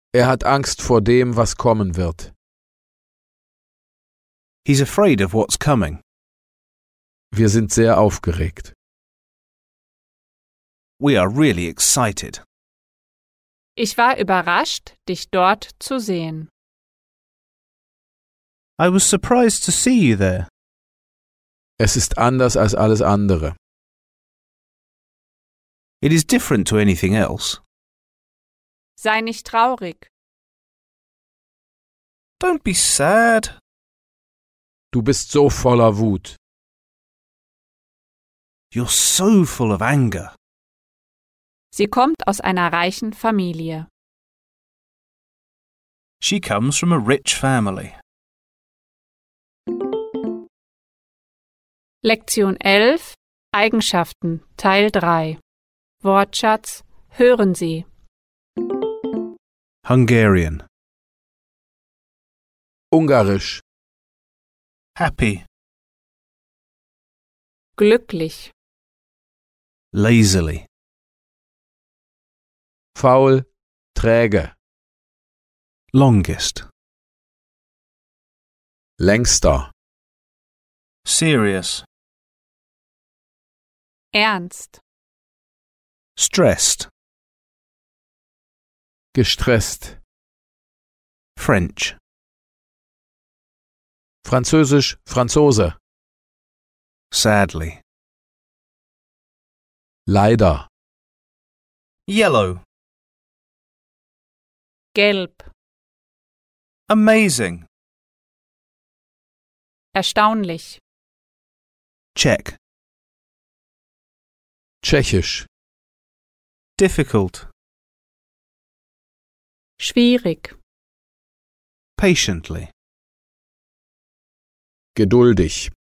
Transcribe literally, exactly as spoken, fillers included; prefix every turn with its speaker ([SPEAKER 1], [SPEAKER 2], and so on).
[SPEAKER 1] Er hat Angst vor dem, was kommen wird.
[SPEAKER 2] He's afraid of what's coming.
[SPEAKER 1] Wir sind sehr aufgeregt.
[SPEAKER 2] We are really excited.
[SPEAKER 3] Ich war überrascht, dich dort zu sehen.
[SPEAKER 2] I was surprised to see you there.
[SPEAKER 1] Es ist anders als alles andere.
[SPEAKER 2] It is different to anything else.
[SPEAKER 3] Sei nicht traurig.
[SPEAKER 2] Don't be sad.
[SPEAKER 1] Du bist so voller Wut.
[SPEAKER 2] You're so full of anger.
[SPEAKER 3] Sie kommt aus einer reichen Familie.
[SPEAKER 2] She comes from a rich family.
[SPEAKER 3] Lektion elf, Eigenschaften, Teil drei. Wortschatz, hören Sie.
[SPEAKER 2] Hungarian.
[SPEAKER 1] Ungarisch.
[SPEAKER 2] Happy.
[SPEAKER 3] Glücklich,
[SPEAKER 2] Lazily.
[SPEAKER 1] Faul. Träge.
[SPEAKER 2] Longest.
[SPEAKER 1] Längster.
[SPEAKER 2] Serious.
[SPEAKER 3] ernst,
[SPEAKER 2] Stressed.
[SPEAKER 1] Gestresst.
[SPEAKER 2] French.
[SPEAKER 1] Französisch. Franzose.
[SPEAKER 2] Sadly.
[SPEAKER 1] Leider.
[SPEAKER 2] Yellow.
[SPEAKER 3] gelb,
[SPEAKER 2] Amazing.
[SPEAKER 3] erstaunlich,
[SPEAKER 2] Czech.
[SPEAKER 1] Tschechisch.
[SPEAKER 2] Difficult.
[SPEAKER 3] schwierig,
[SPEAKER 2] Patiently.
[SPEAKER 1] Geduldig.